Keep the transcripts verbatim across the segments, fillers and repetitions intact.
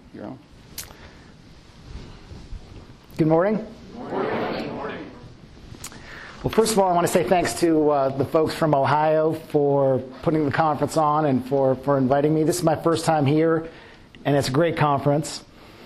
You're on. Good morning. Good morning. Good morning. Well, first of all, I want to say thanks to uh, the folks from Ohio for putting the conference on and for, for inviting me. This is my first time here, and it's a great conference.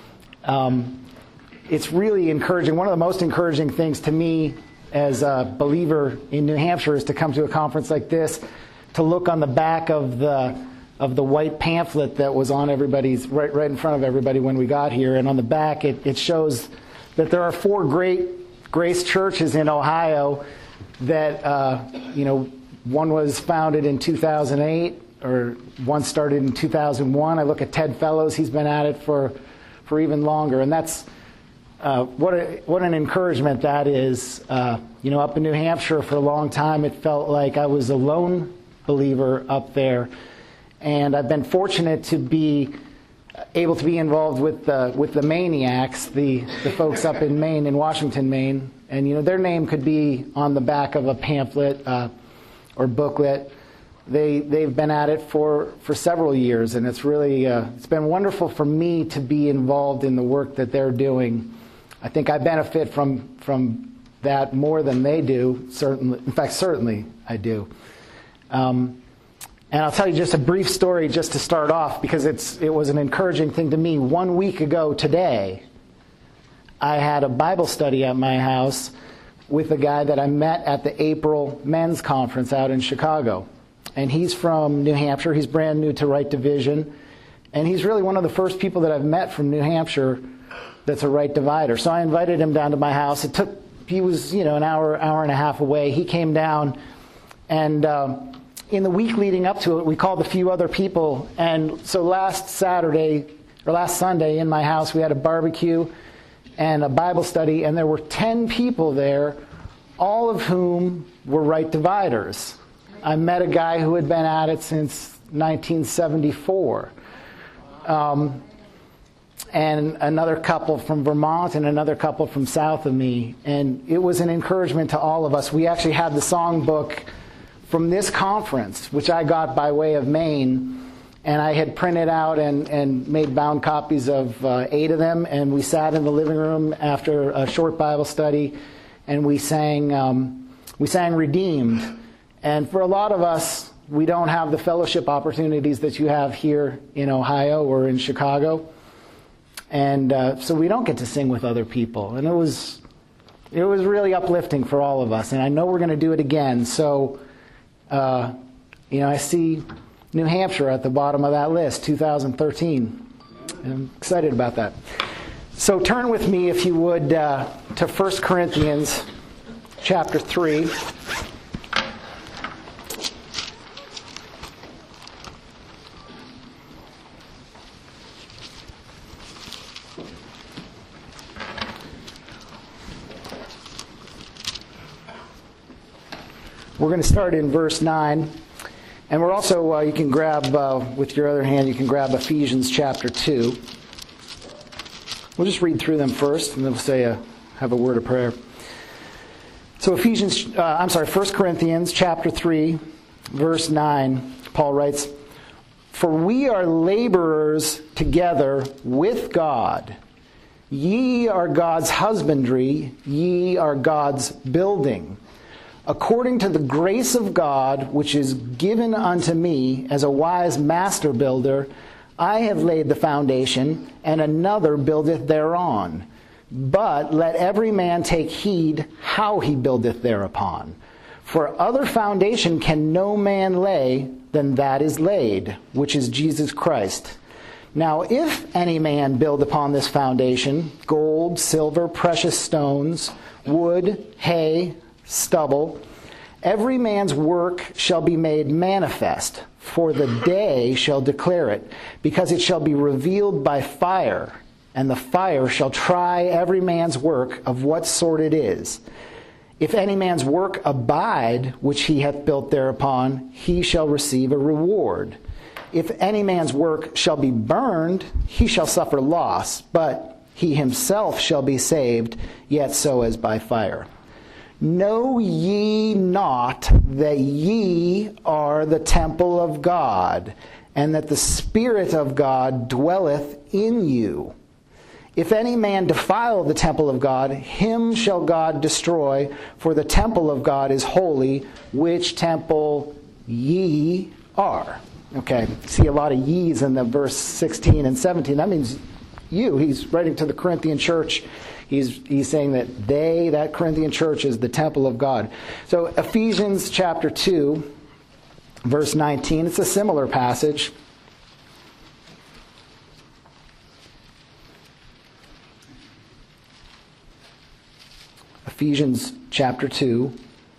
Um, it's really encouraging. One of the most encouraging things to me as a believer in New Hampshire is to come to a conference like this, to look on the back of the of the white pamphlet that was on everybody's, right, right in front of everybody when we got here. And on the back, it, it shows that there are four great Grace churches in Ohio that, uh, you know, one was founded in two thousand eight, or one started in two thousand one. I look at Ted Fellows; he's been at it for, for even longer, and that's uh, what a, what an encouragement that is. Uh, you know, up in New Hampshire for a long time, it felt like I was a lone believer up there, and I've been fortunate to be able to be involved with the with the Maniacs, the the folks up in Maine, in Washington, Maine, and you know their name could be on the back of a pamphlet uh, or booklet. They they've been at it for, for several years, and it's really uh, it's been wonderful for me to be involved in the work that they're doing. I think I benefit from from that more than they do. Certainly, in fact, certainly I do. Um, And I'll tell you just a brief story just to start off, because it's it was an encouraging thing to me. One week ago today, I had a Bible study at my house with a guy that I met at the April men's conference out in Chicago. And he's from New Hampshire. He's brand new to Right Division. And he's really one of the first people that I've met from New Hampshire that's a Right Divider. So I invited him down to my house. It took, he was, you know, an hour, hour and a half away. He came down, and Um, in the week leading up to it, we called a few other people, and so last Saturday, or last Sunday in my house, we had a barbecue and a Bible study, and there were ten people there, all of whom were Right Dividers. I met a guy who had been at it since nineteen seventy-four, um, and another couple from Vermont and another couple from south of me, and it was an encouragement to all of us. We actually had the songbook from this conference, which I got by way of Maine, and I had printed out and, and made bound copies of uh, eight of them, and we sat in the living room after a short Bible study, and we sang um, we sang Redeemed. And for a lot of us, we don't have the fellowship opportunities that you have here in Ohio or in Chicago, and uh, so we don't get to sing with other people. And it was it was really uplifting for all of us, and I know we're going to do it again. So. Uh, you know, I see New Hampshire at the bottom of that list, two thousand thirteen. I'm excited about that. So turn with me, if you would, uh, to First Corinthians chapter three. We're going to start in verse nine, and we're also, uh, you can grab, uh, with your other hand, you can grab Ephesians chapter two. We'll just read through them first, and then we'll say a, have a word of prayer. So Ephesians, uh, I'm sorry, First Corinthians chapter three, verse nine, Paul writes, "For we are laborers together with God. Ye are God's husbandry, ye are God's building. According to the grace of God, which is given unto me as a wise master builder, I have laid the foundation, and another buildeth thereon. But let every man take heed how he buildeth thereupon. For other foundation can no man lay than that is laid, which is Jesus Christ. Now if any man build upon this foundation, gold, silver, precious stones, wood, hay, stubble, every man's work shall be made manifest, for the day shall declare it, because it shall be revealed by fire, and the fire shall try every man's work of what sort it is. If any man's work abide, which he hath built thereupon, he shall receive a reward. If any man's work shall be burned, he shall suffer loss, but he himself shall be saved, yet so as by fire. Know ye not that ye are the temple of God, and that the Spirit of God dwelleth in you. If any man defile the temple of God, him shall God destroy, for the temple of God is holy, which temple ye are. Okay, see a lot of ye's in the verse sixteen and seventeen. That means you. He's writing to the Corinthian church. He's, he's saying that they, that Corinthian church, is the temple of God. So Ephesians chapter two, verse nineteen, it's a similar passage. Ephesians chapter two,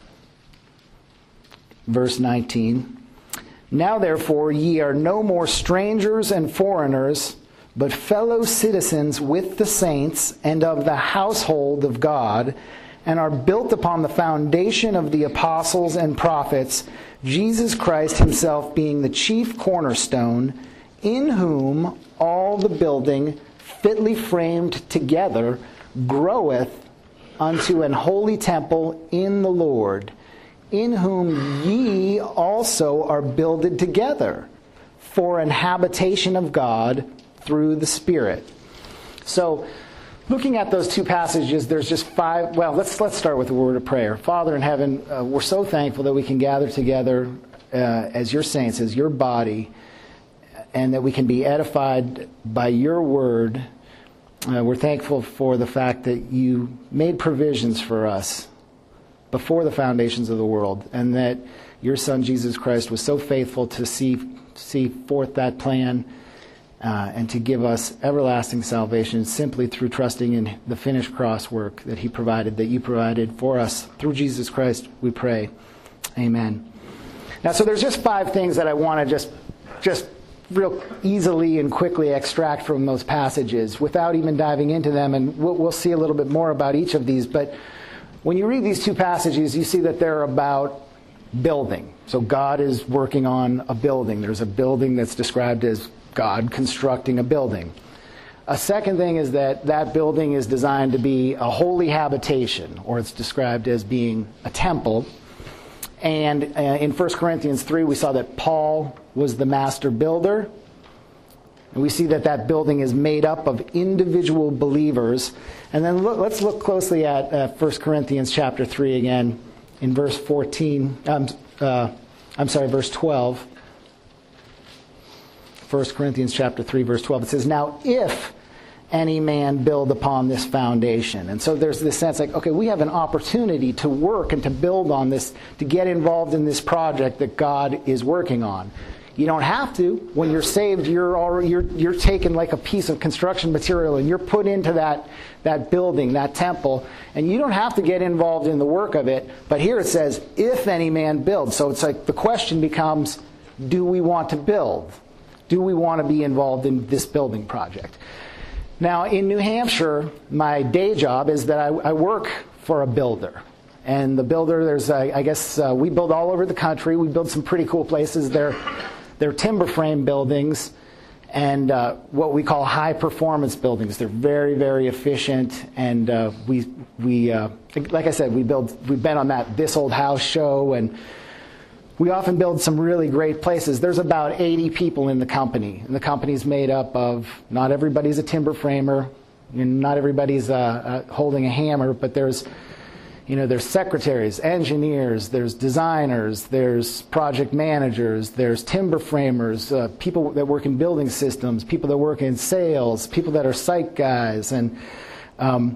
verse nineteen. Now therefore ye are no more strangers and foreigners, but fellow citizens with the saints and of the household of God, and are built upon the foundation of the apostles and prophets, Jesus Christ himself being the chief cornerstone, in whom all the building fitly framed together groweth unto an holy temple in the Lord, in whom ye also are builded together for an habitation of God through the Spirit. So, looking at those two passages, there's just five. Well, let's let's start with a word of prayer. Father in heaven, uh, we're so thankful that we can gather together uh, as your saints, as your body, and that we can be edified by your word. Uh, we're thankful for the fact that you made provisions for us before the foundations of the world, and that your Son, Jesus Christ, was so faithful to see, see forth that plan uh, and to give us everlasting salvation simply through trusting in the finished cross work that he provided, that you provided for us. Through Jesus Christ, we pray. Amen. Now, so there's just five things that I want to just, just real easily and quickly extract from those passages without even diving into them, and we'll, we'll see a little bit more about each of these. But when you read these two passages, you see that they're about building. So God is working on a building. There's a building that's described as God constructing a building. A second thing is that that building is designed to be a holy habitation, or it's described as being a temple. And uh, in First Corinthians three, we saw that Paul was the master builder. And we see that that building is made up of individual believers. And then look, let's look closely at uh, First Corinthians chapter three again, in verse fourteen. Um, uh, I'm sorry, verse twelve. First Corinthians chapter three, verse twelve. It says, "Now if any man build upon this foundation." And so there's this sense like, okay, we have an opportunity to work and to build on this, to get involved in this project that God is working on. You don't have to. When you're saved, you're already, you're you're taken like a piece of construction material and you're put into that that building, that temple, and you don't have to get involved in the work of it. But here it says, "If any man build." So it's like the question becomes, do we want to build? Do we want to be involved in this building project? Now, in New Hampshire, my day job is that I, I work for a builder. And the builder, there's, uh, I guess, uh, we build all over the country. We build some pretty cool places. They're, they're timber frame buildings and uh, what we call high performance buildings. They're very, very efficient. And uh, we, we uh, like I said, we build, we've been on that This Old House show, and we often build some really great places. There's about eighty people in the company, and the company's made up of, not everybody's a timber framer, and not everybody's uh, uh, holding a hammer, but there's, you know, there's secretaries, engineers, there's designers, there's project managers, there's timber framers, uh, people that work in building systems, people that work in sales, people that are site guys. And um,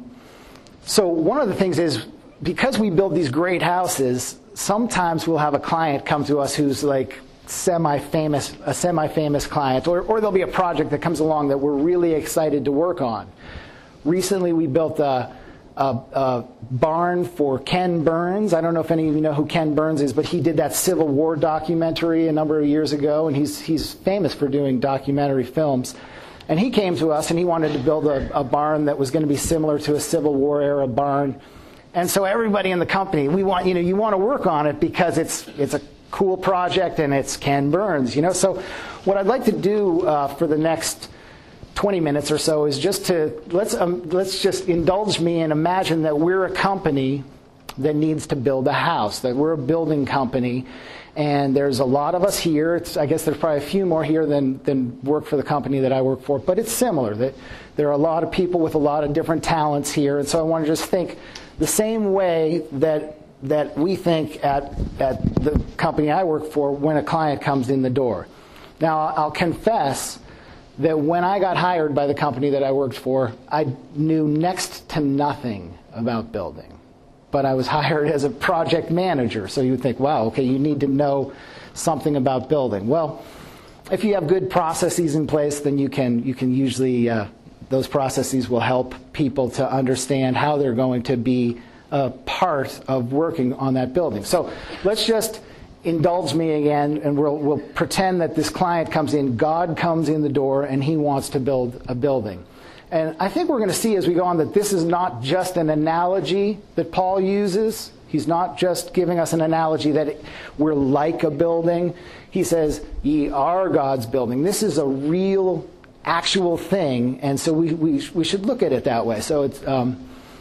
so one of the things is, because we build these great houses, sometimes we'll have a client come to us who's like semi-famous, a semi-famous client, or, or there'll be a project that comes along that we're really excited to work on. Recently, we built a, a, a barn for Ken Burns. I don't know if any of you know who Ken Burns is, but he did that Civil War documentary a number of years ago, and he's he's famous for doing documentary films. And he came to us, and he wanted to build a, a barn that was going to be similar to a Civil War era barn. And so everybody in the company, we want, you know, you want to work on it because it's it's a cool project and it's Ken Burns, you know. So what I'd like to do uh, for the next twenty minutes or so is just to let's um, let's just indulge me and imagine that we're a company that needs to build a house, that we're a building company, and there's a lot of us here. It's, I guess there's probably a few more here than, than work for the company that I work for, but it's similar. That there are a lot of people with a lot of different talents here, and so I want to just think the same way that that we think at, at the company I work for when a client comes in the door. Now, I'll confess that when I got hired by the company that I worked for, I knew next to nothing about building. But I was hired as a project manager, so you would think, wow, okay, you need to know something about building. Well, if you have good processes in place, then you can you can usually, uh, those processes will help people to understand how they're going to be a part of working on that building. So let's just indulge me again, and we'll, we'll pretend that this client comes in, God comes in the door, and he wants to build a building. And I think we're going to see as we go on that this is not just an analogy that Paul uses. He's not just giving us an analogy that we're like a building. He says, ye are God's building. This is a real, actual thing, and so we, we, we should look at it that way. So it's... Um,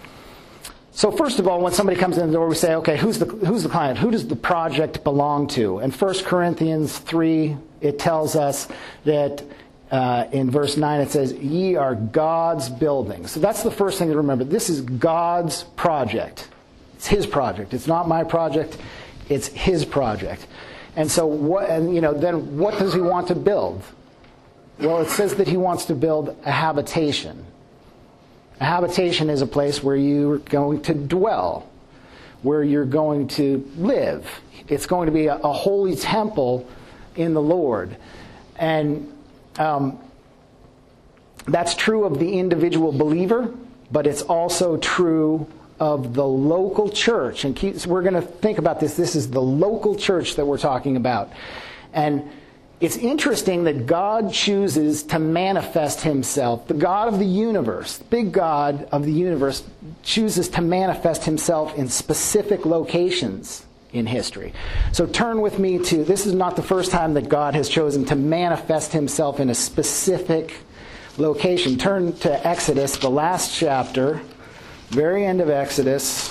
So first of all, when somebody comes in the door, we say, okay, who's the who's the client? Who does the project belong to? And First Corinthians three, it tells us that uh, in verse nine, it says, ye are God's building. So that's the first thing to remember. This is God's project. It's his project. It's not my project. It's his project. And so what? And you know, then what does he want to build? Well, it says that he wants to build a habitation. A habitation is a place where you're going to dwell, where you're going to live. It's going to be a, a holy temple in the Lord. And um, that's true of the individual believer, but it's also true of the local church. And keep, so we're going to think about this. This is the local church that we're talking about. And it's interesting that God chooses to manifest himself. The God of the universe, the big God of the universe, chooses to manifest himself in specific locations in history. So turn with me to, this is not the first time that God has chosen to manifest himself in a specific location. Turn to Exodus, the last chapter, very end of Exodus.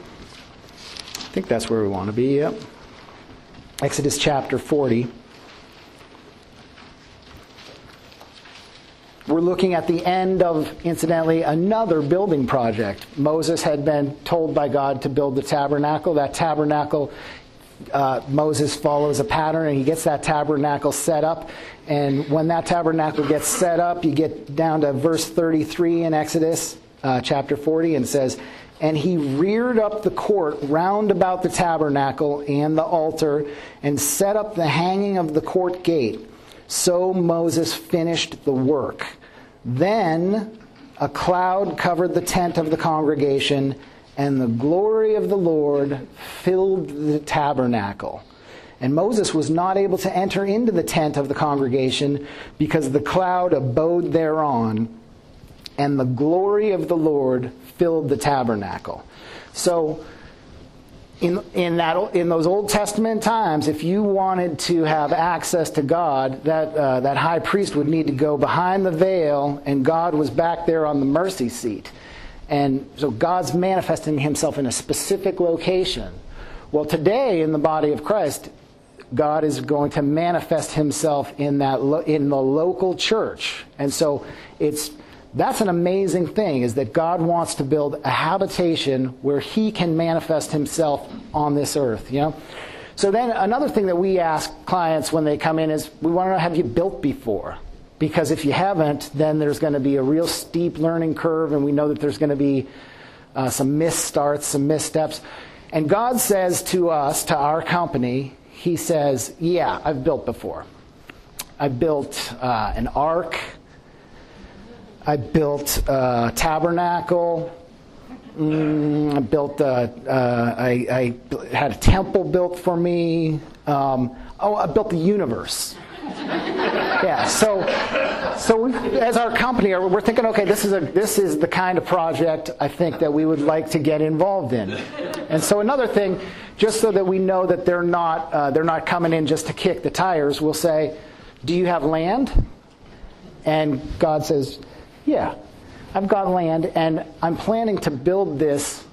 I think that's where we want to be, yep. Exodus chapter forty. We're looking at the end of, incidentally, another building project. Moses had been told by God to build the tabernacle. That tabernacle, uh, Moses follows a pattern, and he gets that tabernacle set up. And when that tabernacle gets set up, you get down to verse thirty-three in Exodus uh, chapter forty, and it says, and he reared up the court round about the tabernacle and the altar, and set up the hanging of the court gate. So Moses finished the work. Then a cloud covered the tent of the congregation, and the glory of the Lord filled the tabernacle. And Moses was not able to enter into the tent of the congregation because the cloud abode thereon, and the glory of the Lord filled the tabernacle. So In in that in those Old Testament times, if you wanted to have access to God, that uh, that high priest would need to go behind the veil, and God was back there on the mercy seat. And so God's manifesting himself in a specific location. Well, today in the body of Christ, God is going to manifest himself in that lo- in the local church. And so it's That's an amazing thing, is that God wants to build a habitation where he can manifest himself on this earth, you know? So then another thing that we ask clients when they come in is, we want to know, have you built before? Because if you haven't, then there's going to be a real steep learning curve, and we know that there's going to be uh, some misstarts, some missteps. And God says to us, to our company, he says, yeah, I've built before. I built uh, an ark. I built a tabernacle. Mm, I built a, uh, I, I had a temple built for me. Um, oh, I built the universe. Yeah. So, so we, as our company, we're thinking, okay, this is a this is the kind of project I think that we would like to get involved in. And so another thing, just so that we know that they're not uh, they're not coming in just to kick the tires, we'll say, do you have land? And God says, yeah, I've got land, and I'm planning to build this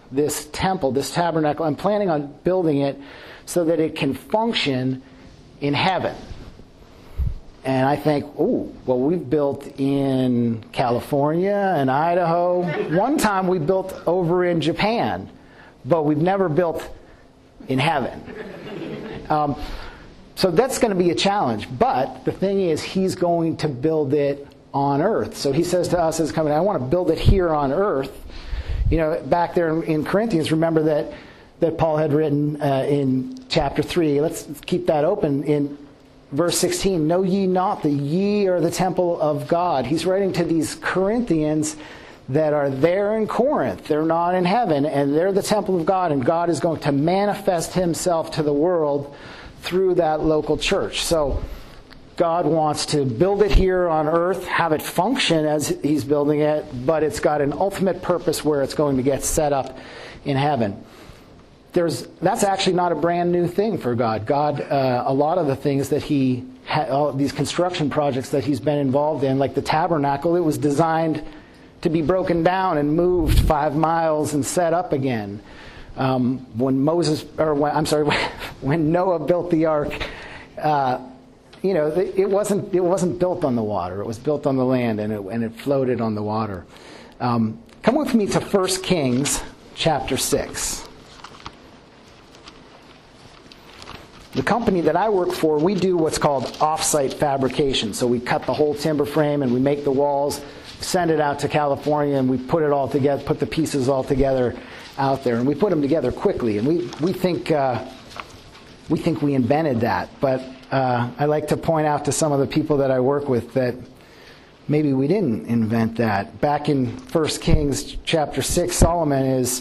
this temple, this tabernacle. I'm planning on building it so that it can function in heaven. And I think, oh, well, we've built in California and Idaho. One time we built over in Japan, but we've never built in heaven. Um, so that's going to be a challenge. But the thing is, he's going to build it on earth. So he says to us as a company, I want to build it here on earth. You know, back there in, in Corinthians, remember that, that Paul had written uh, in chapter three. Let's keep that open. In verse sixteen, know ye not that ye are the temple of God. He's writing to these Corinthians that are there in Corinth. They're not in heaven, and they're the temple of God, and God is going to manifest himself to the world through that local church. So God wants to build it here on earth, have it function as he's building it, but it's got an ultimate purpose where it's going to get set up in heaven. There's, that's actually not a brand new thing for God. God, uh, a lot of the things that he, ha- all these construction projects that he's been involved in, like the tabernacle, it was designed to be broken down and moved five miles and set up again. Um, when Moses, or when, I'm sorry, when Noah built the ark, uh, you know, it wasn't it wasn't built on the water. It was built on the land, and it and it floated on the water. Um, come with me to First Kings chapter six. The company that I work for, we do what's called off-site fabrication. So we cut the whole timber frame and we make the walls, send it out to California, and we put it all together, put the pieces all together out there, and we put them together quickly. And we we think uh, we think we invented that, but uh, I like to point out to some of the people that I work with that maybe we didn't invent that. Back in First Kings chapter six, Solomon is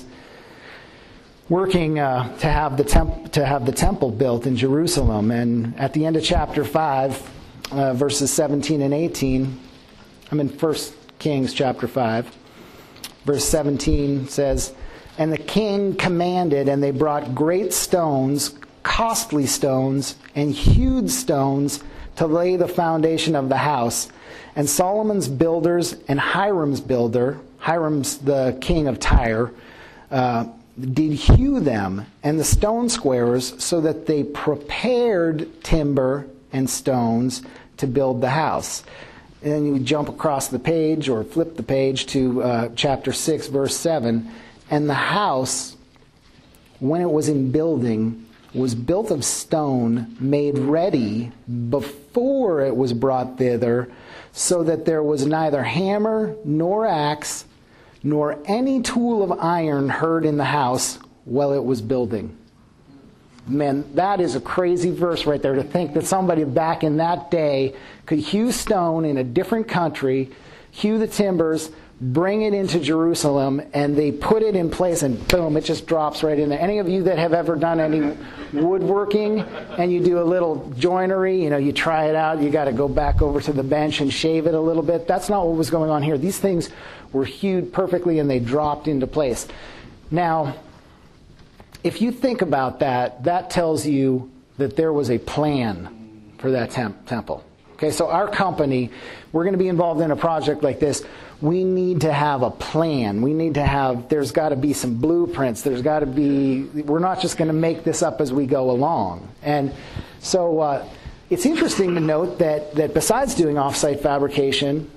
working uh, to have the temp- to have the temple built in Jerusalem, and at the end of chapter five, uh, verses seventeen and eighteen, I'm in First Kings chapter five, verse seventeen says, "And the king commanded, and they brought great stones, costly stones, and hewed stones to lay the foundation of the house. And Solomon's builders and Hiram's builder, Hiram's the king of Tyre, uh, did hew them and the stone squarers, so that they prepared timber and stones to build the house." And then you jump across the page or flip the page to uh, chapter six, verse seven. "And the house, when it was in building, was built of stone made ready before it was brought thither, so that there was neither hammer nor axe nor any tool of iron heard in the house while it was building." Man, that is a crazy verse right there, to think that somebody back in that day could hew stone in a different country, hew the timbers, bring it into Jerusalem, and they put it in place, and boom, it just drops right in there. Any of you that have ever done any woodworking and you do a little joinery, you know, you try it out, you got to go back over to the bench and shave it a little bit. That's not what was going on here. These things were hewed perfectly and they dropped into place. Now, if you think about that, that tells you that there was a plan for that temp- temple. Okay, so our company, we're going to be involved in a project like this. We need to have a plan. We need to have, there's got to be some blueprints. There's got to be, we're not just going to make this up as we go along. And so uh, it's interesting to note that, that besides doing off-site fabrication,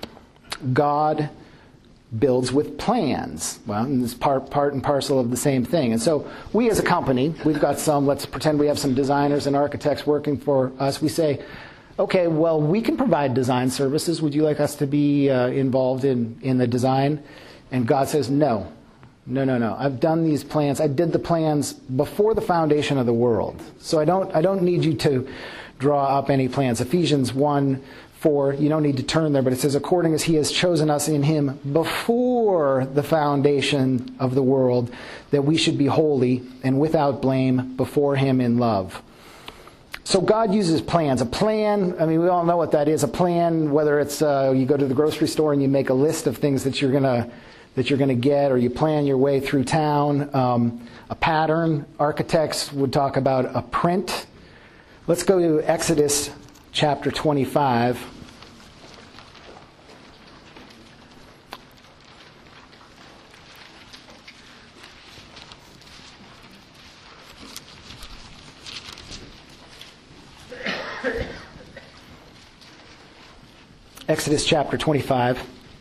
God builds with plans. Well, and it's part, part and parcel of the same thing. And so we as a company, we've got some, let's pretend we have some designers and architects working for us. We say, okay, well, we can provide design services. Would you like us to be uh, involved in, in the design? And God says, no. No, no, no. I've done these plans. I did the plans before the foundation of the world. So I don't, I don't need you to draw up any plans. Ephesians one four, you don't need to turn there, but it says, according as he has chosen us in him before the foundation of the world, that we should be holy and without blame before him in love. So God uses plans. A plan, I mean, we all know what that is. A plan, whether it's uh, you go to the grocery store and you make a list of things that you're gonna that you're gonna get, or you plan your way through town. Um, a pattern. Architects would talk about a print. Let's go to Exodus chapter twenty-five. Exodus chapter twenty-five.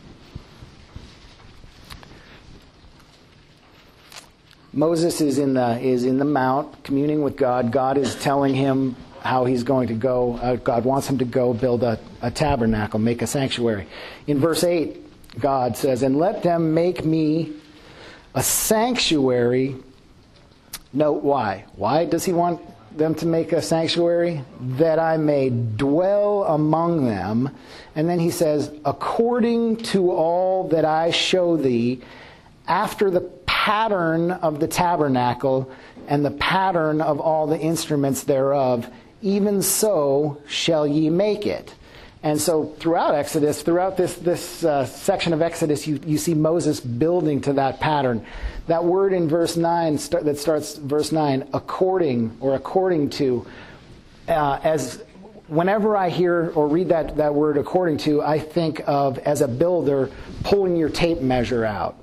Moses is in the is in the mount communing with God. God is telling him how he's going to go. Uh, God wants him to go build a, a tabernacle, make a sanctuary. In verse eight, God says, "And let them make me a sanctuary." Note why. Why does he want them to make a sanctuary? "That I may dwell among them." And then he says, "According to all that I show thee, after the pattern of the tabernacle and the pattern of all the instruments thereof, even so shall ye make it." And so throughout Exodus, throughout this this uh, section of Exodus, you, you see Moses building to that pattern. That word in verse nine start, that starts verse nine, according or according to, uh, as whenever I hear or read that, that word according to, I think of, as a builder, pulling your tape measure out.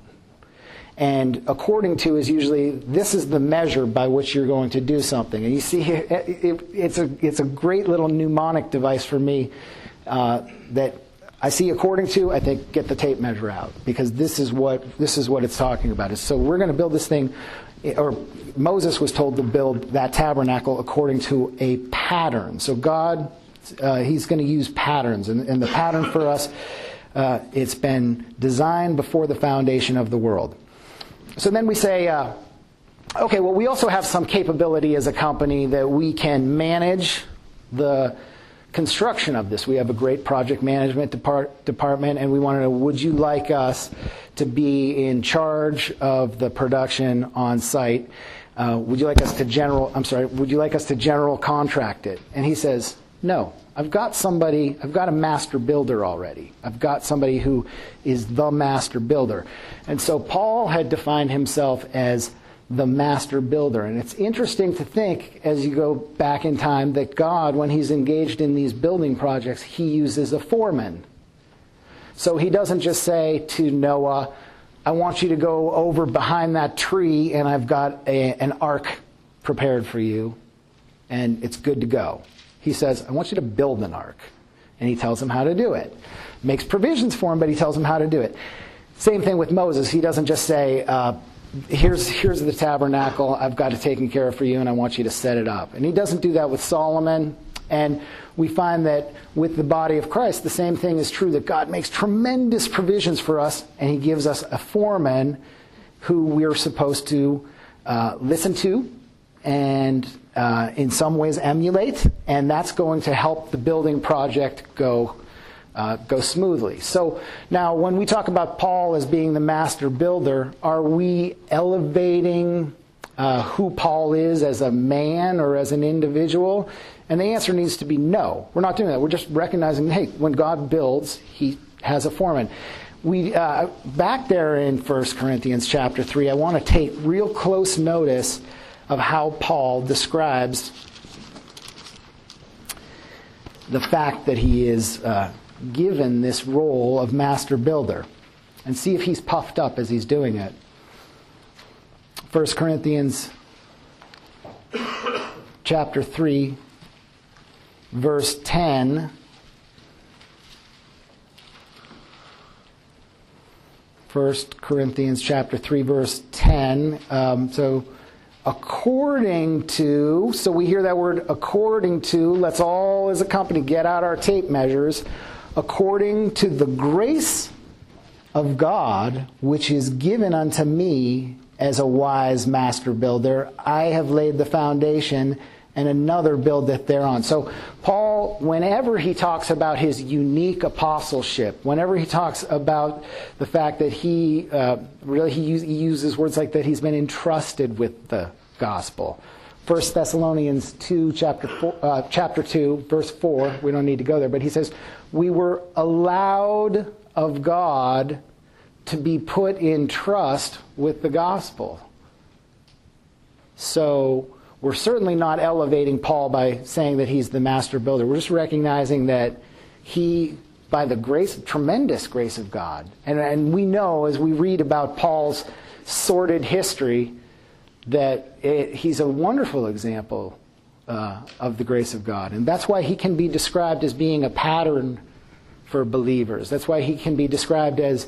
And according to is usually, this is the measure by which you're going to do something. And you see, it, it, it's a it's a great little mnemonic device for me uh, that I see according to, I think, get the tape measure out, because this is what this is what it's talking about. So we're going to build this thing, or Moses was told to build that tabernacle according to a pattern. So God, uh, he's going to use patterns, and, and the pattern for us, uh, it's been designed before the foundation of the world. So then we say, uh, okay, well, we also have some capability as a company that we can manage the construction of this. We have a great project management depart- department, and we want to know, would you like us to be in charge of the production on site? Uh, would you like us to general, I'm sorry, would you like us to general contract it? And he says, no. I've got somebody, I've got a master builder already. I've got somebody who is the master builder. And so Paul had defined himself as the master builder. And it's interesting to think, as you go back in time, that God, when he's engaged in these building projects, he uses a foreman. So he doesn't just say to Noah, I want you to go over behind that tree and I've got a, an ark prepared for you and it's good to go. He says, I want you to build an ark. And he tells him how to do it. Makes provisions for him, but he tells him how to do it. Same thing with Moses. He doesn't just say, uh, here's, here's the tabernacle, I've got it taken care of for you, and I want you to set it up. And he doesn't do that with Solomon. And we find that with the body of Christ, the same thing is true, that God makes tremendous provisions for us, and he gives us a foreman who we're supposed to uh, listen to and uh, in some ways emulate, and that's going to help the building project go uh, go smoothly. So now when we talk about Paul as being the master builder, are we elevating uh, who Paul is as a man or as an individual? And the answer needs to be no. We're not doing that. We're just recognizing, hey, when God builds, he has a foreman. We uh, back there in First Corinthians chapter three, I want to take real close notice of how Paul describes the fact that he is uh, given this role of master builder, and see if he's puffed up as he's doing it. First Corinthians chapter three, verse ten. First Corinthians chapter three, verse ten. Um, so, according to, so we hear that word according to, let's all as a company get out our tape measures. According to the grace of God, which is given unto me as a wise master builder, I have laid the foundation, and another buildeth thereon. So Paul, whenever he talks about his unique apostleship, whenever he talks about the fact that he uh, really he, use, he uses words like that, he's been entrusted with the gospel. First Thessalonians two, chapter four, uh, chapter two, verse four. We don't need to go there, but he says, "We were allowed of God to be put in trust with the gospel." So we're certainly not elevating Paul by saying that he's the master builder. We're just recognizing that he, by the grace, tremendous grace of God, and, and we know as we read about Paul's sordid history that it, he's a wonderful example uh, of the grace of God. And that's why he can be described as being a pattern for believers. That's why he can be described as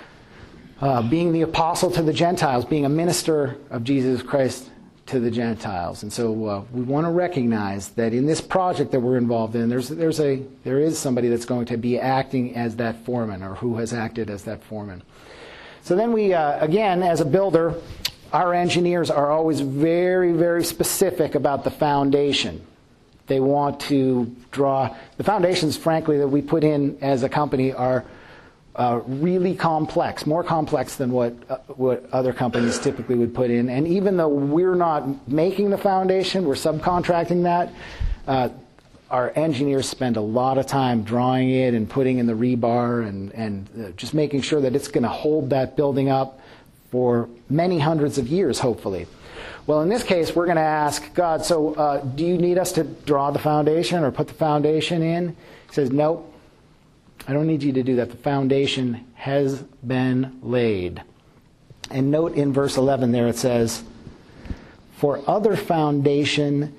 uh, being the apostle to the Gentiles, being a minister of Jesus Christ to the Gentiles. And so uh, we want to recognize that in this project that we're involved in, there's there's a there is somebody that's going to be acting as that foreman, or who has acted as that foreman. So then we, uh, again, as a builder, our engineers are always very, very specific about the foundation. They want to draw the foundations, frankly, that we put in as a company are uh, really complex, more complex than what uh, what other companies typically would put in. And even though we're not making the foundation, we're subcontracting that, uh, our engineers spend a lot of time drawing it and putting in the rebar and, and uh, just making sure that it's going to hold that building up for many hundreds of years, hopefully. Well, in this case, we're going to ask God, so uh, do you need us to draw the foundation or put the foundation in? He says, nope. I don't need you to do that. The foundation has been laid. And note in verse eleven there it says, for other foundation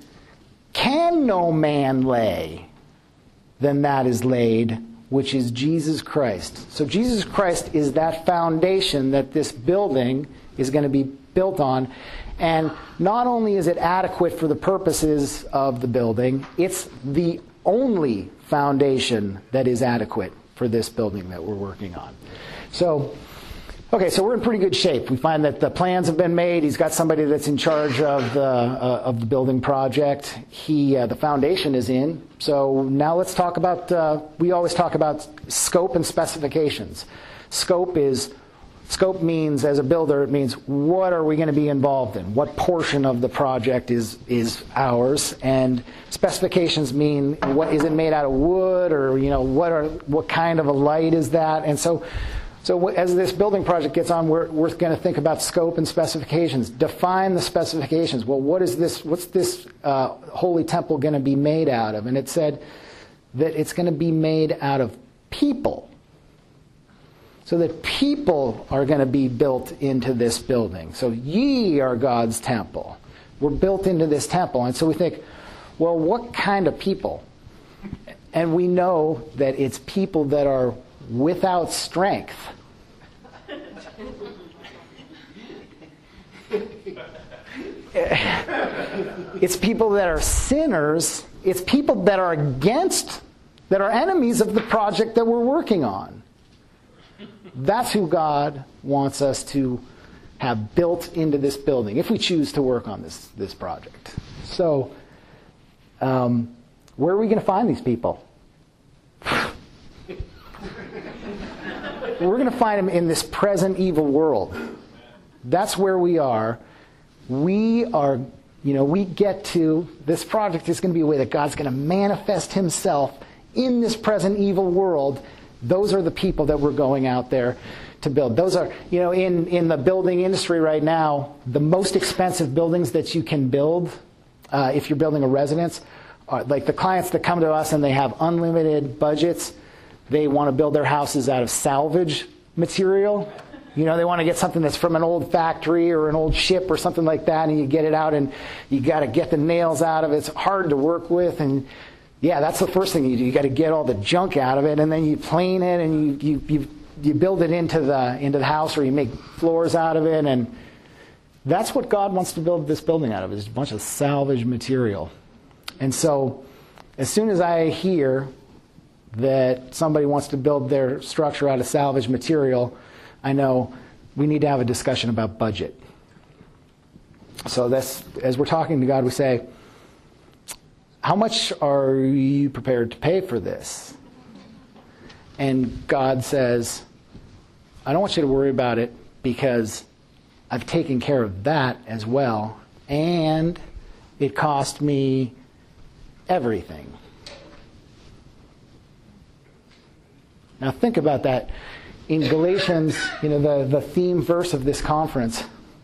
can no man lay than that is laid, which is Jesus Christ. So Jesus Christ is that foundation that this building is going to be built on. And not only is it adequate for the purposes of the building, it's the only foundation that is adequate for this building that we're working on. So, okay, so we're in pretty good shape. We find that the plans have been made. He's got somebody that's in charge of the uh, of the building project. He uh, the foundation is in. So now let's talk about. Uh, we always talk about scope and specifications. Scope is scope means, as a builder, it means what are we going to be involved in? What portion of the project is is ours? And specifications mean what is it made out of wood, or you know what are what kind of a light is that? And so. So as this building project gets on, we're, we're going to think about scope and specifications. Define the specifications. Well, what is this? What's this uh, holy temple going to be made out of? And it said that it's going to be made out of people. So that people are going to be built into this building. So ye are God's temple. We're built into this temple. And so we think, well, what kind of people? And we know that it's people that are without strength. It's people that are sinners. It's people that are against, that are enemies of the project that we're working on. That's who God wants us to have built into this building, if we choose to work on this, this project. So, um, where are we going to find these people? We're going to find them in this present evil world. That's where we are. We are, you know, we get to, this project is going to be a way that God's going to manifest himself in this present evil world. Those are the people that we're going out there to build. Those are, you know, in, in the building industry right now, the most expensive buildings that you can build, uh, if you're building a residence, are like the clients that come to us and they have unlimited budgets. They want to build their houses out of salvage material. You know, they want to get something that's from an old factory or an old ship or something like that, and you get it out and you got to get the nails out of it. It's hard to work with, and yeah, that's the first thing you do. You got to get all the junk out of it, and then you plane it and you you you, you build it into the into the house, or you make floors out of it, and that's what God wants to build this building out of, is a bunch of salvage material. And so, as soon as I hear that somebody wants to build their structure out of salvage material, I know we need to have a discussion about budget. So that's, as we're talking to God, we say, how much are you prepared to pay for this? And God says, I don't want you to worry about it, because I've taken care of that as well, and it cost me everything. Now think about that. In Galatians, you know, the, the theme verse of this conference,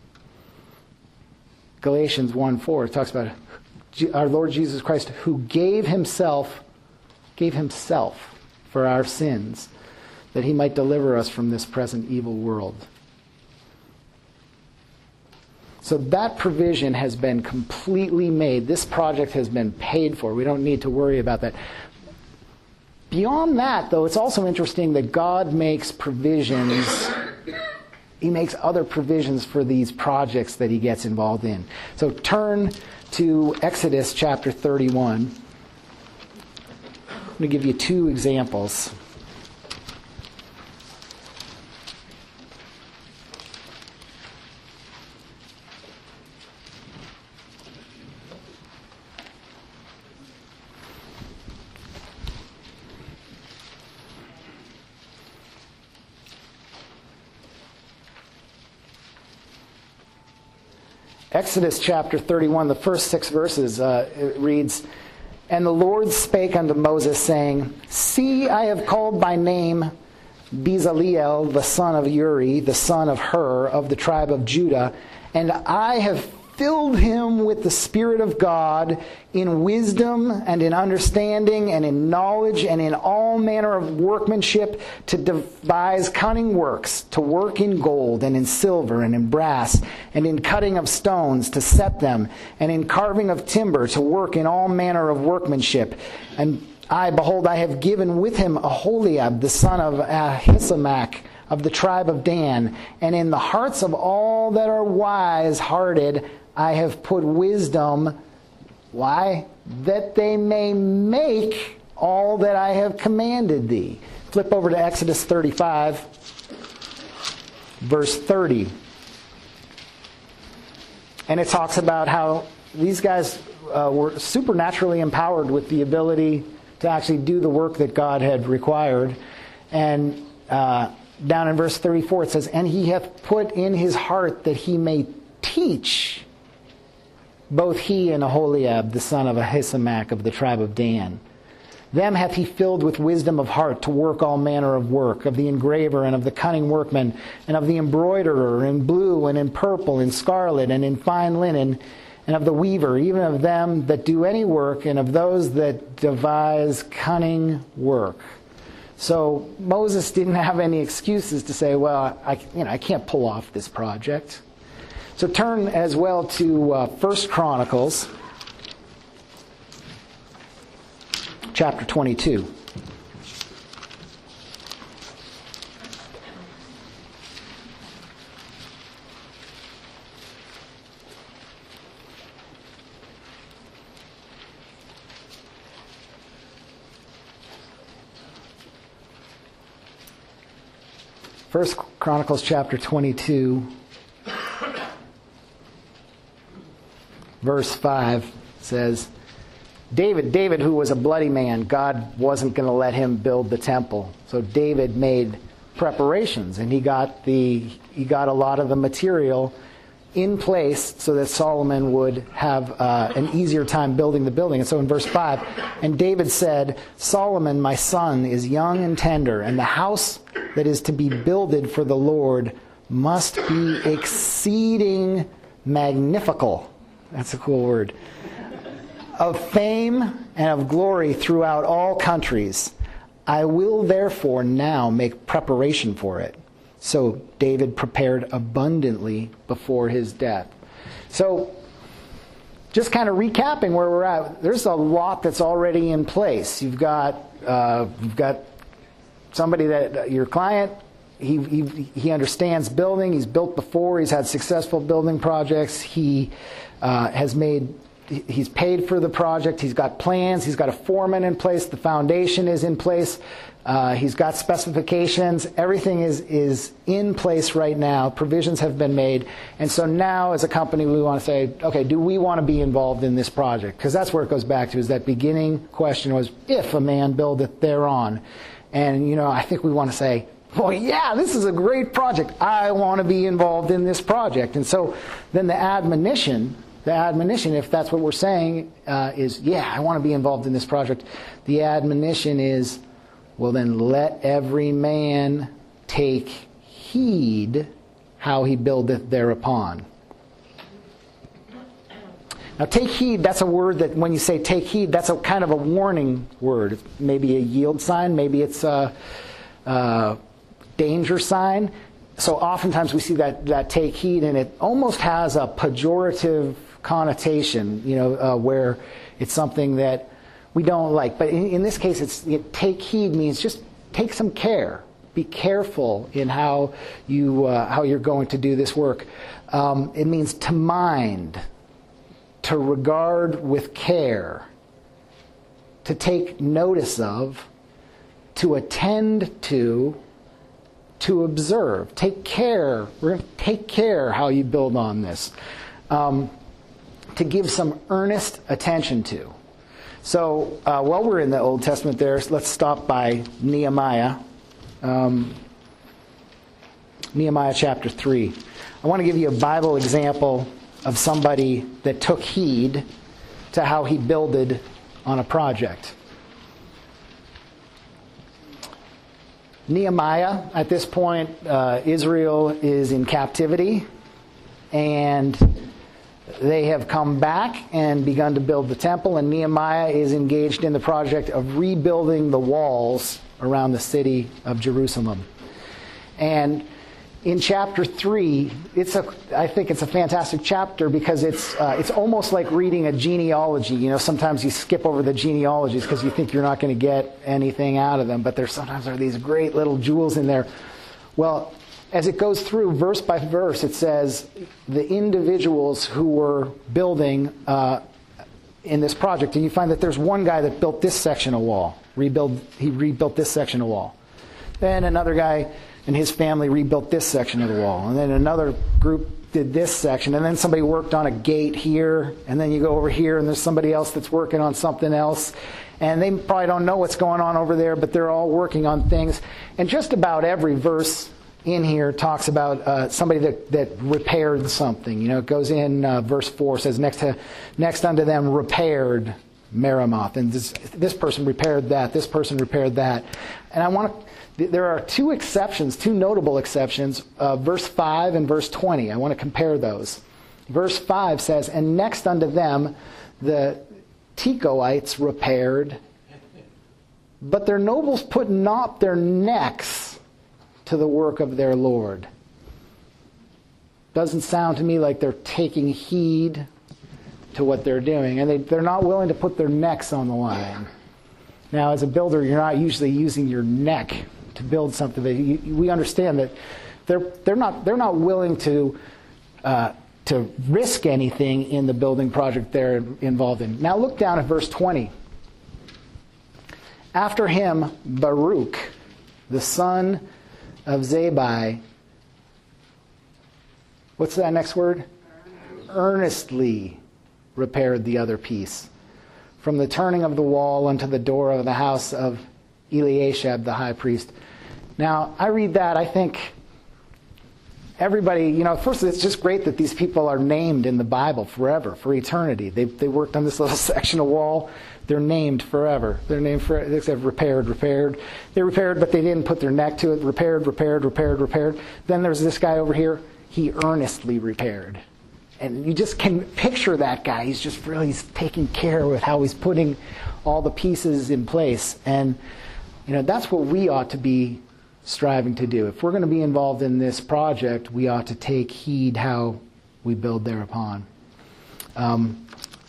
Galatians one four, it talks about our Lord Jesus Christ, who gave himself, gave himself for our sins, that he might deliver us from this present evil world. So that provision has been completely made. This project has been paid for. We don't need to worry about that. Beyond that, though, it's also interesting that God makes provisions. He makes other provisions for these projects that he gets involved in. So turn to Exodus chapter thirty-one. I'm going to give you two examples. Exodus chapter thirty-one, the first six verses, uh, it reads, "And the Lord spake unto Moses, saying, See, I have called by name Bezaleel, the son of Uri, the son of Hur, of the tribe of Judah, and I have filled him with the Spirit of God in wisdom and in understanding and in knowledge and in all manner of workmanship to devise cunning works, to work in gold and in silver and in brass and in cutting of stones to set them and in carving of timber to work in all manner of workmanship. And I, behold, I have given with him Aholiab, the son of Ahisamach, of the tribe of Dan. And in the hearts of all that are wise-hearted I have put wisdom." Why? "That they may make all that I have commanded thee." Flip over to Exodus thirty-five, verse thirty. And it talks about how these guys uh, were supernaturally empowered with the ability to actually do the work that God had required. And uh, down in verse thirty-four it says, "And he hath put in his heart that he may teach both he and Aholiab, the son of Ahisamach of the tribe of Dan. Them hath he filled with wisdom of heart to work all manner of work, of the engraver and of the cunning workman, and of the embroiderer in blue and in purple and scarlet and in fine linen, and of the weaver, even of them that do any work, and of those that devise cunning work." So Moses didn't have any excuses to say, well, I, you know, I can't pull off this project. So turn as well to uh, First Chronicles, chapter twenty-two. First Chronicles chapter twenty-two. Verse five says, David, David, who was a bloody man, God wasn't going to let him build the temple. So David made preparations, and he got the he got a lot of the material in place so that Solomon would have uh, an easier time building the building. And so in verse five, "And David said, Solomon, my son, is young and tender, and the house that is to be builded for the Lord must be exceeding magnifical." That's a cool word. "Of fame and of glory throughout all countries. I will therefore now make preparation for it." So David prepared abundantly before his death. So just kind of recapping where we're at, there's a lot that's already in place. You've got uh, you've got somebody that uh, your client. He, he he understands building. He's built before. He's had successful building projects. He uh, has made. He's paid for the project. He's got plans. He's got a foreman in place. The foundation is in place. Uh, he's got specifications. Everything is is in place right now. Provisions have been made. And so now, as a company, we want to say, okay, do we want to be involved in this project? Because that's where it goes back to. Is that beginning question was, if a man buildeth thereon, and you know, I think we want to say, well, yeah, this is a great project. I want to be involved in this project. And so then the admonition, the admonition, if that's what we're saying, uh, is, yeah, I want to be involved in this project. The admonition is, well, then let every man take heed how he buildeth thereupon. Now, take heed, that's a word that when you say take heed, that's a kind of a warning word. It's maybe a yield sign, maybe it's a... Uh, danger sign. So oftentimes we see that that take heed, and it almost has a pejorative connotation, you know, uh, where it's something that we don't like. But in, in this case, it's it, take heed means just take some care. Be careful in how you uh, how you're going to do this work. Um, it means to mind, to regard with care, to take notice of, to attend to, to observe. Take care. We're going to take care how you build on this. Um, to give some earnest attention to. So uh, while we're in the Old Testament there, let's stop by Nehemiah. Um, Nehemiah chapter three. I want to give you a Bible example of somebody that took heed to how he builded on a project. Nehemiah, at this point, uh, Israel is in captivity, and they have come back and begun to build the temple, and Nehemiah is engaged in the project of rebuilding the walls around the city of Jerusalem. And in chapter three, it's a, I think it's a fantastic chapter because it's uh, it's almost like reading a genealogy. You know, sometimes you skip over the genealogies because you think you're not going to get anything out of them, but there sometimes are these great little jewels in there. Well, as it goes through verse by verse, it says the individuals who were building uh, in this project, and you find that there's one guy that built this section of wall. Rebuild, he rebuilt this section of wall. Then another guy and his family rebuilt this section of the wall. And then another group did this section. And then somebody worked on a gate here. And then you go over here and there's somebody else that's working on something else. And they probably don't know what's going on over there, but they're all working on things. And just about every verse in here talks about uh, somebody that, that repaired something. You know, it goes in uh, verse four, says, next to, next unto them repaired Meremoth. And this, this person repaired that. This person repaired that. And I want to, there are two exceptions, two notable exceptions, uh, verse five and verse twenty. I want to compare those. Verse five says, and next unto them the Tekoites repaired, but their nobles put not their necks to the work of their Lord. Doesn't sound to me like they're taking heed to what they're doing. And they, they're not willing to put their necks on the line. Now, as a builder, you're not usually using your neck to build something. That you, we understand that they're they're not they're not willing to uh, to risk anything in the building project they're involved in. Now, look down at verse twenty. After him, Baruch, the son of Zabai. What's that next word? Earnestly repaired the other piece, from the turning of the wall unto the door of the house of Eliashib the high priest. Now, I read that, I think everybody, you know, first it's just great that these people are named in the Bible forever, for eternity. They they worked on this little section of wall. They're named forever. They're named for, they said repaired, repaired. They repaired, but they didn't put their neck to it. Repaired, repaired, repaired, repaired. Then there's this guy over here. He earnestly repaired. And you just can picture that guy. He's just really he's taking care with how he's putting all the pieces in place. And, you know, that's what we ought to be striving to do. If we're going to be involved in this project, we ought to take heed how we build thereupon. Um,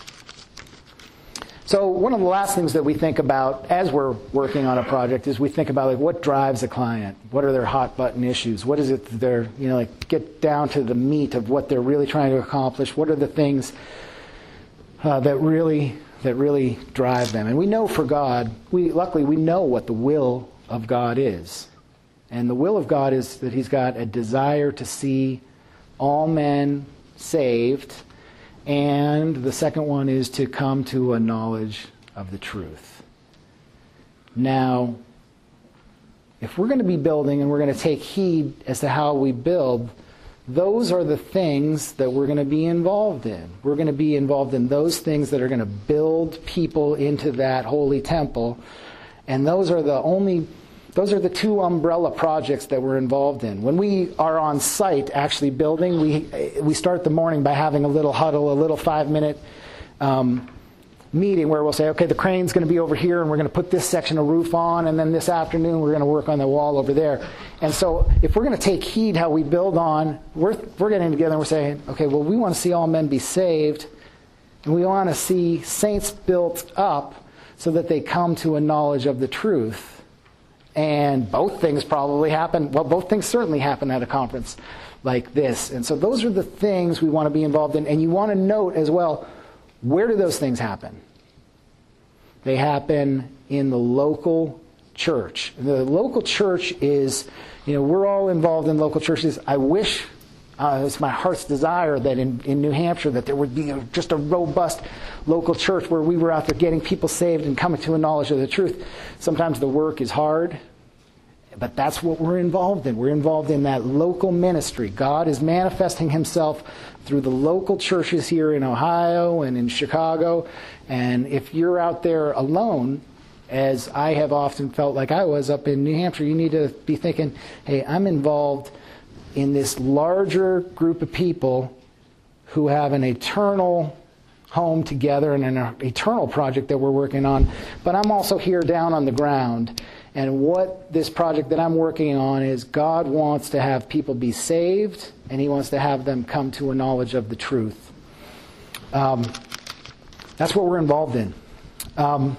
so one of the last things that we think about as we're working on a project is we think about, like, what drives a client? What are their hot button issues? What is it that they're, you know, like, get down to the meat of what they're really trying to accomplish? What are the things uh, that really that really drive them? And we know for God, we luckily we know what the will of God is. And the will of God is that He's got a desire to see all men saved. And the second one is to come to a knowledge of the truth. Now, if we're going to be building and we're going to take heed as to how we build, those are the things that we're going to be involved in. We're going to be involved in those things that are going to build people into that holy temple. And those are the only... Those are the two umbrella projects that we're involved in. When we are on site actually building, we we start the morning by having a little huddle, a little five-minute um, meeting where we'll say, okay, the crane's going to be over here, and we're going to put this section of roof on, and then this afternoon we're going to work on the wall over there. And so if we're going to take heed how we build on, we're, we're getting together and we're saying, okay, well, we want to see all men be saved, and we want to see saints built up so that they come to a knowledge of the truth. And both things probably happen. Well, both things certainly happen at a conference like this. And so those are the things we want to be involved in. And you want to note as well, where do those things happen? They happen in the local church. The local church is, you know, we're all involved in local churches. I wish, uh, it's my heart's desire that in, in New Hampshire that there would be a, just a robust local church where we were out there getting people saved and coming to a knowledge of the truth. Sometimes the work is hard, but that's what we're involved in. We're involved in that local ministry. God is manifesting himself through the local churches here in Ohio and in Chicago. And if you're out there alone, as I have often felt like I was up in New Hampshire, you need to be thinking, hey, I'm involved in this larger group of people who have an eternal home together and an eternal project that we're working on. But I'm also here down on the ground. And what this project that I'm working on is God wants to have people be saved, and he wants to have them come to a knowledge of the truth. Um, that's what we're involved in. Um,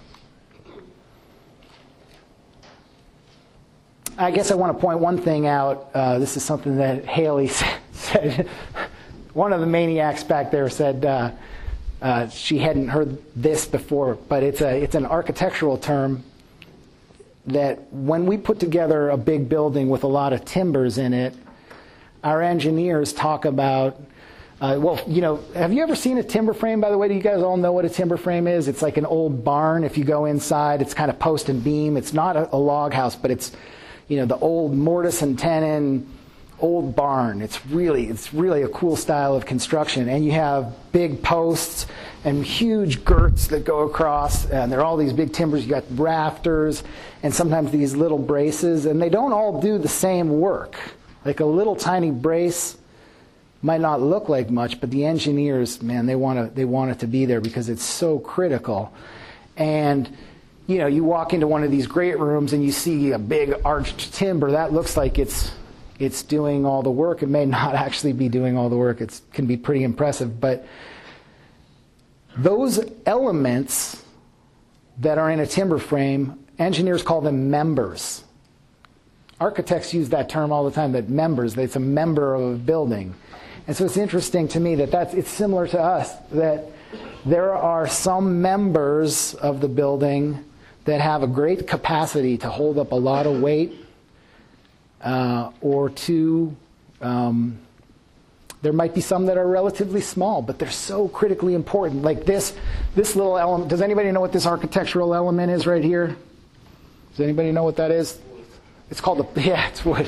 I guess I want to point one thing out. Uh, this is something that Haley said. One of the maniacs back there said uh, uh, she hadn't heard this before, but it's a it's an architectural term that when we put together a big building with a lot of timbers in it, our engineers talk about, uh, well, you know, have you ever seen a timber frame, by the way? Do you guys all know what a timber frame is? It's like an old barn. If you go inside, it's kind of post and beam. It's not a, a log house, but it's, you know, the old mortise and tenon old barn. It's really, it's really a cool style of construction. And you have big posts and huge girts that go across, and there are all these big timbers. You got rafters and sometimes these little braces, and they don't all do the same work. Like a little tiny brace might not look like much, but the engineers, man, they want to they want it to be there because it's so critical. And you know, you walk into one of these great rooms and you see a big arched timber. That looks like it's it's doing all the work. It may not actually be doing all the work. It can be pretty impressive, but those elements that are in a timber frame, engineers call them members. Architects use that term all the time, that members, it's a member of a building. And so it's interesting to me that that's, it's similar to us, that there are some members of the building that have a great capacity to hold up a lot of weight, uh, or to... Um, There might be some that are relatively small, but they're so critically important. Like this, this little element. Does anybody know what this architectural element is right here? Does anybody know what that is? It's called the yeah, it's wood.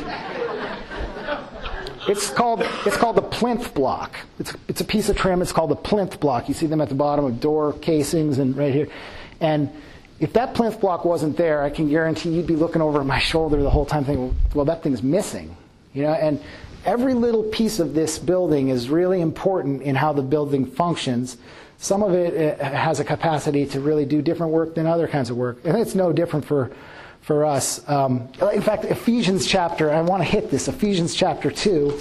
It's called it's called the plinth block. It's it's a piece of trim. It's called the plinth block. You see them at the bottom of door casings and right here. And if that plinth block wasn't there, I can guarantee you'd be looking over at my shoulder the whole time, thinking, well, that thing's missing, you know, and. Every little piece of this building is really important in how the building functions. Some of it has a capacity to really do different work than other kinds of work. And it's no different for, for us. Um, in fact, Ephesians chapter, I want to hit this, Ephesians chapter two,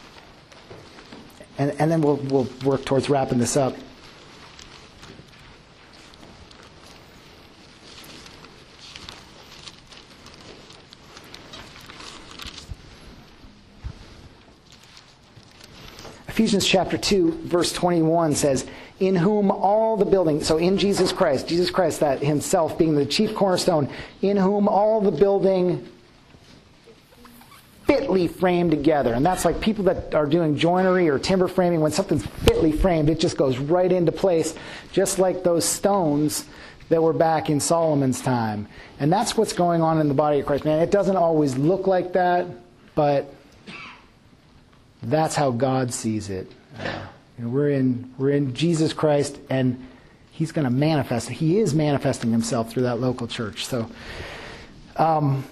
and, and then we'll, we'll work towards wrapping this up. Ephesians chapter two, verse twenty-one says, in whom all the building, so in Jesus Christ, Jesus Christ that himself being the chief cornerstone, in whom all the building fitly framed together. And that's like people that are doing joinery or timber framing. When something's fitly framed, it just goes right into place, just like those stones that were back in Solomon's time. And that's what's going on in the body of Christ. Man, it doesn't always look like that, but that's how God sees it. Uh, you know, we're in we're in Jesus Christ, and He's going to manifest. He is manifesting Himself through that local church. So, um,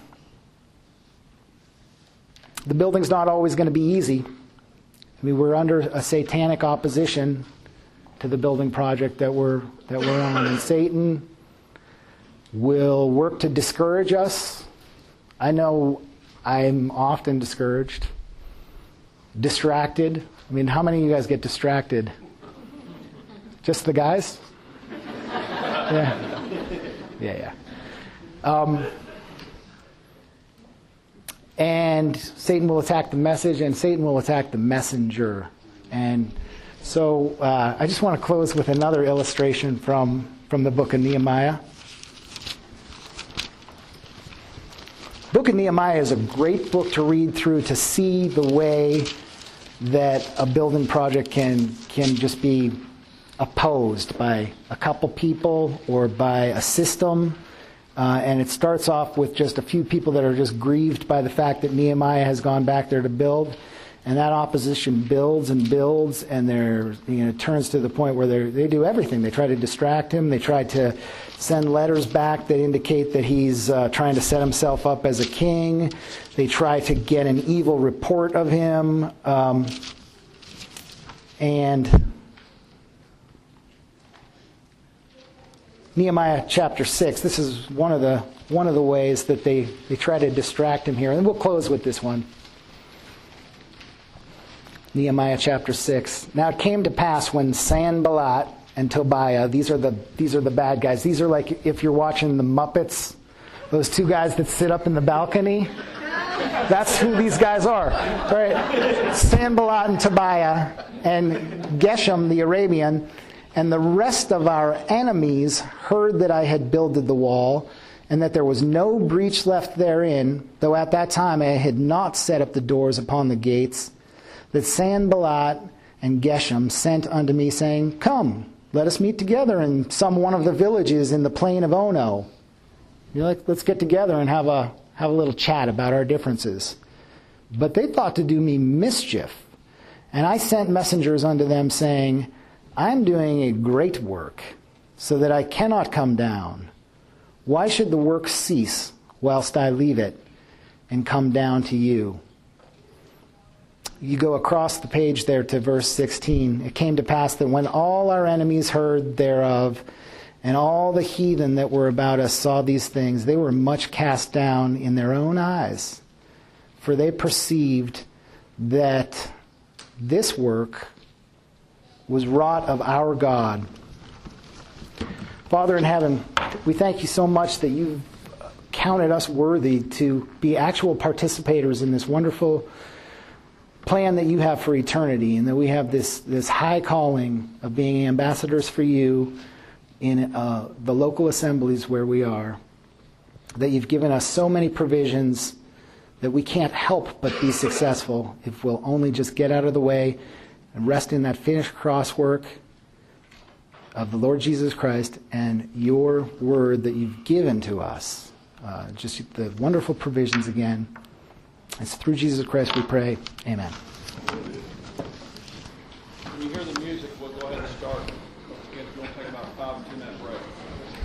the building's not always going to be easy. I mean, we're under a satanic opposition to the building project that we're that we're on, and Satan will work to discourage us. I know I'm often discouraged. Distracted. I mean, how many of you guys get distracted? Just the guys? Yeah. Yeah, yeah. Um, and Satan will attack the message, and Satan will attack the messenger. And so uh, I just want to close with another illustration from, from the book of Nehemiah. Book of Nehemiah is a great book to read through to see the way that a building project can can just be opposed by a couple people or by a system. Uh, and it starts off with just a few people that are just grieved by the fact that Nehemiah has gone back there to build. And that opposition builds and builds, and they're, you know, it turns to the point where they they do everything. They try to distract him. They try to send letters back that indicate that he's uh, trying to set himself up as a king. They try to get an evil report of him. Um, and Nehemiah chapter six, this is one of the one of the ways that they, they try to distract him here. And we'll close with this one. Nehemiah chapter six. Now it came to pass when Sanballat and Tobiah, these are the these are the bad guys. These are like if you're watching the Muppets, those two guys that sit up in the balcony. That's who these guys are. Right? Sanballat and Tobiah and Geshem the Arabian and the rest of our enemies heard that I had builded the wall and that there was no breach left therein, though at that time I had not set up the doors upon the gates, that Sanballat and Geshem sent unto me, saying, Come, let us meet together in some one of the villages in the plain of Ono. You're like, let's get together and have a have a little chat about our differences. But they thought to do me mischief. And I sent messengers unto them, saying, I am doing a great work, so that I cannot come down. Why should the work cease whilst I leave it and come down to you? You go across the page there to verse sixteen. It came to pass that when all our enemies heard thereof, and all the heathen that were about us saw these things, they were much cast down in their own eyes. For they perceived that this work was wrought of our God. Father in heaven, we thank you so much that you've counted us worthy to be actual participators in this wonderful plan that you have for eternity, and that we have this, this high calling of being ambassadors for you in uh, the local assemblies where we are. That you've given us so many provisions that we can't help but be successful if we'll only just get out of the way and rest in that finished cross work of the Lord Jesus Christ and your word that you've given to us. Uh, just the wonderful provisions again. It's through Jesus Christ we pray. Amen. When you hear the music, we'll go ahead and start. Again, if you want to take about a five or ten minute break.